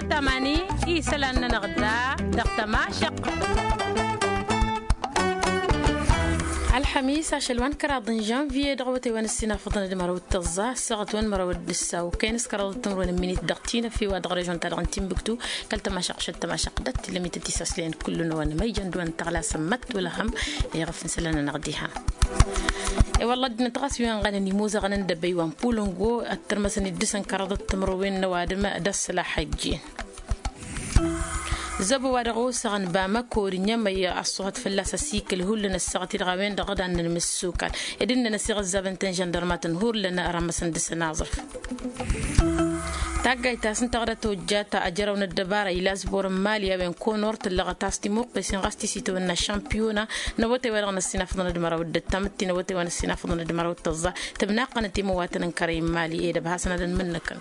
تماني يسلن نغدا دقت ماشق الخميس 10 كراضن جانفي دغوتي ونسينا فضنا دمرو التزا سغت ون مرو الدسا وكاين سكراد التمرون منيت دقتينا في واد ريجون تاع تيمبكتو كلت ما شق شت ما شقدت لمي تتساسلين كلنا وانا ما يجندون تغلا سمت ولا هم يغف نسلنا نغديها اي والله دنا تغاس وين غنني موزه غندبي وان بولونغو الترمسني دسن كراض التمرون نوادم دس لا حجين زبو ورغو سغن باما كورينيا مي الصوت في اللاسا سيكل هو لنا السغتي الغاوين دغدا ان المسوكان ادنا نسيغ الزبنتن جندرمات هور لنا ارمسن دس ناظر تاغاي تاسن تغرتو جاتا اجرون الدبار الى زبور ماليا بين كونورت لغتاستي موقسين غاستي سيتونا شامبيونا نوتي ورغنا السنافضن دمرو الدتمتي نوتي وانا السنافضن دمرو التزا تبنا قنتي مواتن كريم مالي ايه بهاسنا منكن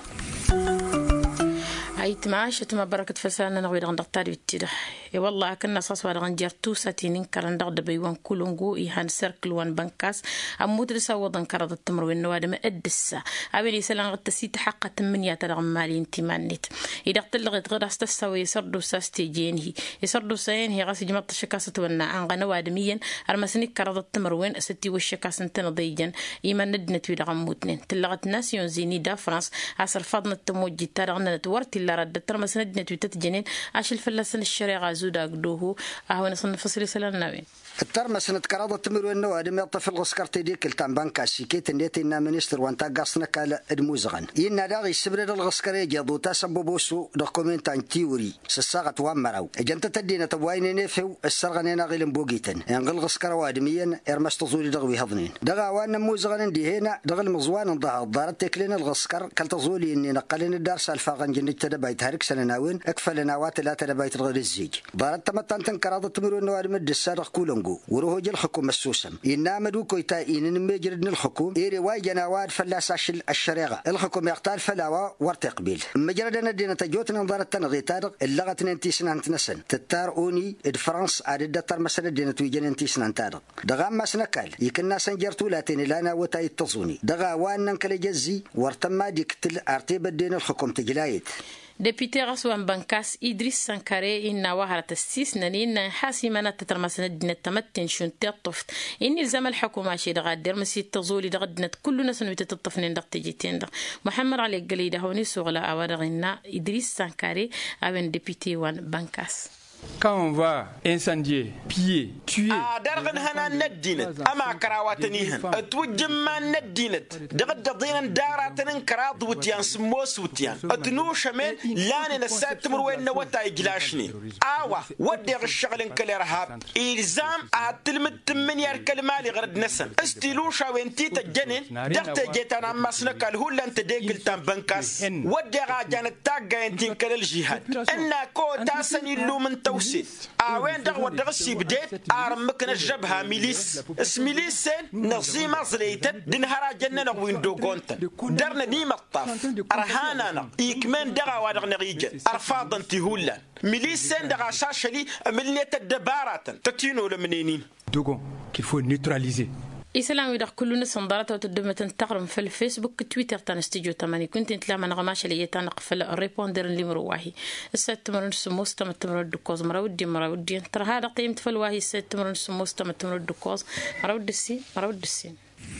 هاي تماشت ما بركة فسالنا نغير عند الطاري التيرح والله كنا صاص ولا غنجر توساتين كرن دغ دبيوان كولونغو يهان سيركل وان بنكاس امود رسوضن كرد التمر والنوادم ادسا ابي سلان غتسيت حق 8 ترغمالي انت مانيت اذا قتلغت غير استسوي يسردو ساستيجينه يسردو سين هي غاس جمط شكاسه ونا عن غنوادميا ارمسني كرد التمر وين ستي وشكاس انت نضيجن ايمان ندنت ويد غموتنين تلغت ناسيون زيني دا فرانس عصر فضن التموجي ترغنا تورتي رد ترى سندنا تويتت جنين عاش الفلسن الشريعة زودا قدوه أهون صنف فصل سلالنا وين الترمى سنة كرادة تمر وإنه أدم يطفل غسكرتي ديك التام بنكا سيكيت نيتي إنا منستر وانتا قاصنا كالا الموزغن إنا داغي السبرد الغسكري جادو تاسبو بوسو دوكومنتان تيوري سساغت وامراو اجنت تدينا تبوايني نيفيو السرغنينا غيلم بوغيتن انغل غسكرا وادميا ارمستزولي دغوي هضنين دغا وانا موزغن دي هنا دغل مزوان ضها دارت تكلين الغسكر كالتزولي اني نقلين الدار سالفاغن جنت تدبايت هارك سنناوين اكفل نوات لا تدبايت غير الزيج دارت تمتان كرادة تمر وإنه أدم الدسار كولون وروج الحكومة السوسم إنما دو كويتا إن مجرد الحكومة إيري واجنا واد فلاس الشريعة الحكومة يقتال فلاوا ورتقبيل مجرد أن الدين تجوتنا نظرت تنغي تارق اللغة ننتيسنا نتنسن تتار أوني الفرنس عدد تر مسألة الدين تويجن ننتيسنا نتارق دغا ما سنكال يكنا سنجرتو لاتين لانا وتاي التصوني دغا وان ننكل جزي ورتما ديكتل ارتيب الدين الحكومة تجلايت ديبيتي غسوان بنكاس إدريس سانكاري إن وهرة السيس نين حاسمنا تترمسنا دين تمتن شنتي الطفت إن الزم الحكومة شي دغادر مسي تزولي دغدنت كلنا سنويت الطفنين دغ تجيتين دغ محمد علي قليده هوني سوغلا أورغنا إدريس سانكاري أبن ديبيتي وان بنكاس Quand on va incendier, piller, tuer. درغن هنا ندينت أما كراواتنيهن أتوجم ما ندينت دغد ضينا داراتن كراض وتيان سموس وتيان أتنوش من لان نسات تمر وين نوتا يجلاشني آوا ودي الشغل كل رهاب إلزام أتلمت من يركل مالي غرد نسن استيلوشا وين تيتا جنين دغت جيتانا مسنك الهول أنت ديكل تام بنكاس ودي غاجان التاقا ينتين كل الجهاد إنا كو تاسن يلو من توسيت وين دغوا دغسي بديت ارمكن الجبهه ميليس اسميليسن نظيمه زليتت دنهرا جنن وين دوغونت درنا نيمه الطاف ارهانا يكمن دغا ودغ نغيجن ارفاض انت هولا ميليسن دغا شاشلي مليت الدبارات تتينو لمنينين دوغون qu'il faut neutraliser. إسلام يدخل كلنا صندرات وتدمة تقرم في الفيسبوك تويتر تنستيجو تماني كنت انتلا من غماش اللي يتنقفل الريبوندر اللي مروحي السات تمرن سموس تمر الدكوز مراودي ترى هذا قيمة فالواهي السات تمرن سموس تمر الدكوز مراود السين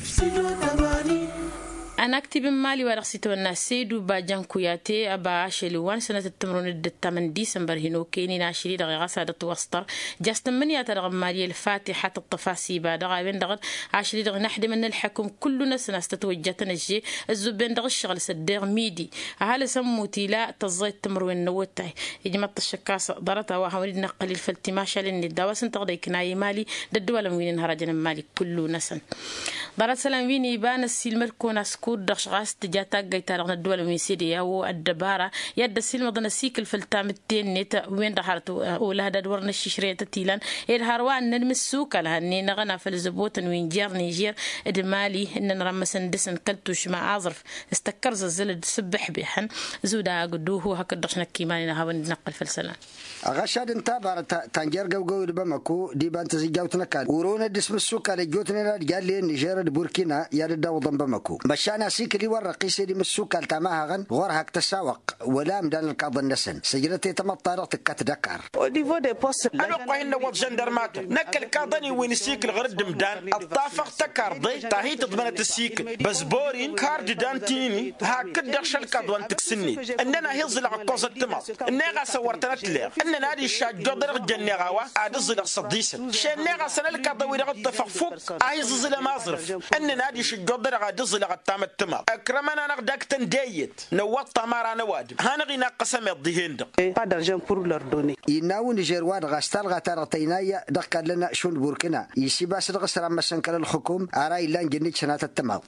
أنا أكتب مالي ورقصيت والناس سيدو باجان كوياتي أبا عشلوان سنة التمرون الدتامن ديسمبر هنو كيني ناشري دغي غاسادة وسطر جاست من يترغم مالي الفاتحة الطفاسي بعد غايبين دغد عشري دغي نحد من الحكم كلنا سنة استتوجتنا الجي الزبين دغي الشغل سدير ميدي هل سموتي لا تزاي التمرون نوتاي يجمع الشكاسة ضرطة وحاولي نقل الفلتماشة لأن الدواء سنتغضي كناي مالي ددولا وين نهرجنا مالي كلنا سن ضرط سلام ويني بان السيل كوناس كود دخشغاس تجاتا جيتا رغنا الدول الميسيدية والدبارة يد السلم ضنا سيكل في التامتين نتا وين دحرت ولا هذا دورنا الششرية تيلان الهروان نمسوك لها إني نغنى في الزبوت وين جير نيجير إدمالي إن نرمس ندسن كلتوش مع عظرف استكرز الزلد سبح بيحن زودا قدوه هكذا دخشنا كيماني نهاون نقل في السلام أغشاد انتابر تانجر جو جو بمكو دي بانت زيجاوتنا كان ورونا دسم السوق على جوتنا قال لي نيجير رد بوركينا يرد وضم بمكو مشانا سيك اللي ورقي سيدي مسوك التماها غن غورها تساوق ولا مدان القاضي النسن سجلتي تمطارق كتدكر انا قاين وض جندرمات نكل كاضني وين سيك الغرد مدان الطافق تكارضي تاهي تضمنت السيك بزبورين كارد دانتيني هكذا شلكاد وان تكسني اننا هيزل قوز التماط اننا صورتنا تلير اننا هذه الشاجودر الجنيغاوا عاد زل صديسن شنيغا سنلك ضوي رغد فوق عايز زل مازرف اننا هذه الشاجودر غاد زل غتام التماط اكرمنا نغداك تنديت نوط تمارا نواد هنغي قسم الدهند pas d'argent pour leur donner يناو نيجيروان غاستال غاتارتينايا دق لنا شون بوركينا يسيباس الغسر مسنكل الحكوم اراي لان جنيت سنات التماط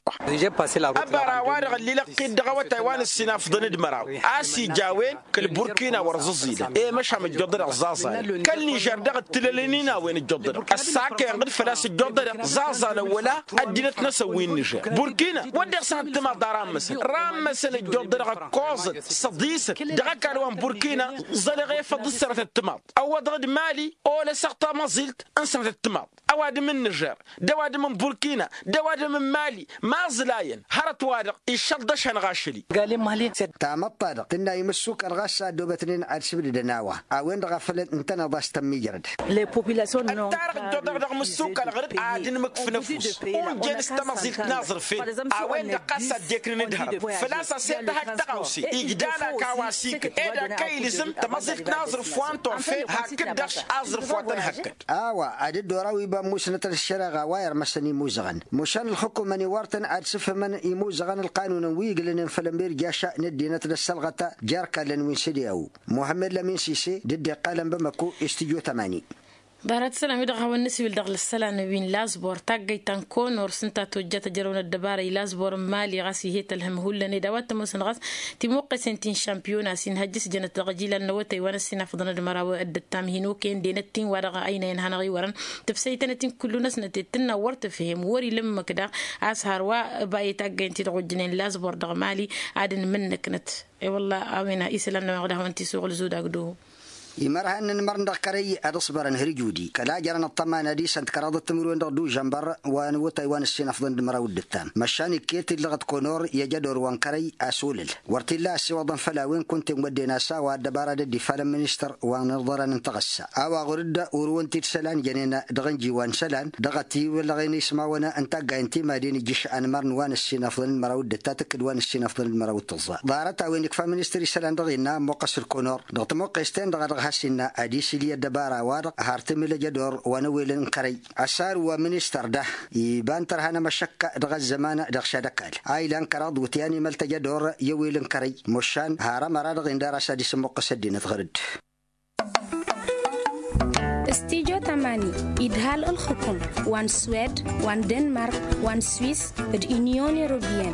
أبرا وارغ اللي لقي دغوا تايوان السنة في ضند مراو آسي جاوين كل بوركينا ورززيدا إيه مش هم الجدر زازا كل نيجر دغ التلالينينا وين الجدر الساكة عند فلاس الجدر زازا الأولى أدينت نسوين نيجر بوركينا ودي سنة تما دارام مثلا رام مثلا الجدر كوزت صديس دغ كانوا بوركينا زلغي فضل سنة التماط أو ضد مالي أو لسقطة ما زلت أنسنة التماط أواد من نيجر دواد من بوركينا دواد من مالي ما زلاين هرت وارق يشلدش هنغاشلي قال مالي تامطر تنا يمسوك الغاشا دوبتنين عرسبل دناوا اوين غفلت انتنا باش تميجرد les populations non التارق دودر مسوك الغرد عادن مكف نفوس وجلس تمازلت ناظر فين اوين قصة ديكرين دهر فلاسا سيدها تقاوسي إجدالا كواسيك إيدا كيلزم تمازلت ناظر فوانتو فين هكدش أزر فواتن هكد عدد دوراوي بموسنة الشارع غواير مسني موزغن مشان الحكم من وارتن عدسف من يموزغن القانون ويقلن فلمبير جاشا ندينة السلغة جاركا لنوين سيديو محمد لمين سيسي ضد قالن بمكو استيجو 80 بارات سلام يدغ والنسي بالدغل السلام وين لازبور تاقي تنكون ورسنتا توجات جرون الدبارة لازبور مالي غاسي هيت الهم هولا ندوات موسن غاس تموقع سنتين شامبيونا سين هجس جنة تغجيلا نوتا يوانا السنة فضنا المراوي الدتام هينو كين دينتين ورغا أين ينهانا غيوران تفسيتنتين كل ناس نتتنا ورتفهم وري لما كدا أسهر وباي تاقي انتي تغجنين لازبور دغ مالي عادن منك نت اي والله اوينا إيسلام نغده وانتي سوغ الزودا قدوه يمرها ان مرن قري اصبر ان هرجودي كلا جرن الطمان دي سنت كراد التمرون دو جنبر وان وتايوان السين افضل مراود التام مشان كيت لغت كونور يجدور وان كري اسولل ورتلا سوضن فلاوين كنت مدينا سوا دبارة دي فلم منستر وان نظر ان تغسى او غرد ورون تسلان جنينا دغنجي وان سلان دغتي ولا غيني اسمعونا انت قاينتي مدينه جيش ان مرن وان السين افضل مراود تاتك وان السين افضل مراود تزا دارت وينك فمنستري سلان دغينا موقس الكونور دغت موقستين دغ حسنا أديسيليا دبارة وارق هارتمل جدور ونويل كري أسار ومنستر ده يبان ترهنا مشكة دغ الزمان دغشا دكال آيلان كراد وتياني ملت جدور يويل كري مشان هارا مراد غندار سادس مقصدين تغرد استيجو تماني إدهال الحكم وان سويد وان دنمارك وان سويس اليونيون أوروبيين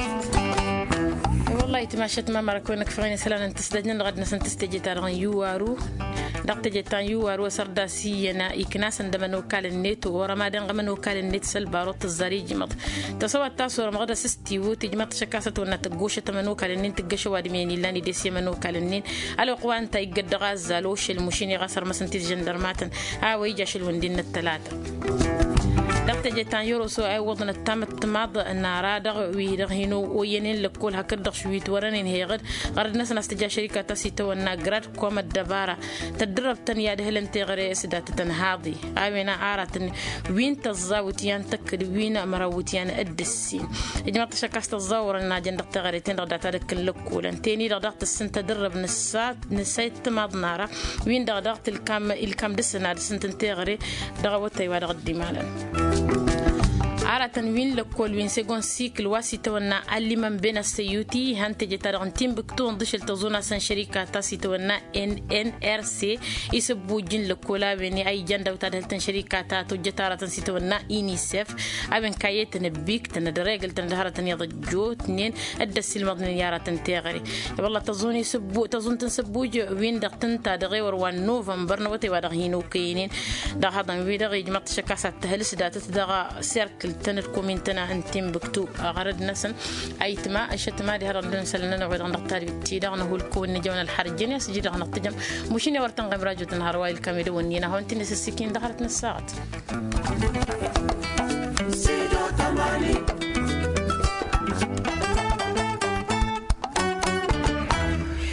والله تماشت ما مركونك فغين سلام تسدجن لغد نسن تستجي تارغن يوارو دقت جتان يوارو سرداسينا إكناس عندما نوكال النت ورمادان غما نوكال النت سلباروت الزريج مط تصور تاسو رمغدا سستيو تجمط شكاسة ونتقوش تمنوكال النت تقش وادميني لاني ديسي منوكال النت على قوان تا يقد غازالوش المشيني غسر مسنتي جندرماتن ويجاش الوندين الثلاثة دقت جتان يورو سو اي وضن التامت ماض النارا دغ ويدغ هينو وينين لكل هكدغ شويت ورنين هي غرد ناس نستجا شركة تاسيتو الناقرات كوم الدبارة تدرب تنيا دهلن تغري سدات تنهاضي اوينا عارة وين تزاوتيان تكد وين مراوتيان الدسين اجمع تشكاست الزور الناجن دغ تغريتين دغ داتك لكولن تاني دغ دغ السن تدرب نسيت ماض نارا وين دغ دغ الكام دسنا دسن تغري دغ وتي ودغ الدمالا على تنوين لكل وين سيكون سيكل واسيتونا اللي من بين السيوتي هنتج ترغنتين بكتون ضش التزونا سن شركة تاسيتونا NNRC يسبوجين لكولا بيني أي جندة وتدهلتن شركة تاتو جتارة تنسيتونا إينيسيف أبن كايت نبيك تندريقل تندهارة تنيضجو تنين الدسي المضنين يارة تنتيغري والله تظون يسبو تظن تنسبوج وين دقتن تادغيور وان نوفمبر نوتي ودغينو كينين دا هذا ويدغي جمعت شكاسة تهلس دات تدغى سيركل تنر كومنتنا انتم بكتو غرد نسن ايتما اشتما دي هرن نسلنا نغير نختار بتيدا نقول كون نجونا الحرجين يسجد نقتجم مشيني ورتن غمراجو تنهار وايل كاميرا ونينا هو انت نسسكين دخلت نساعات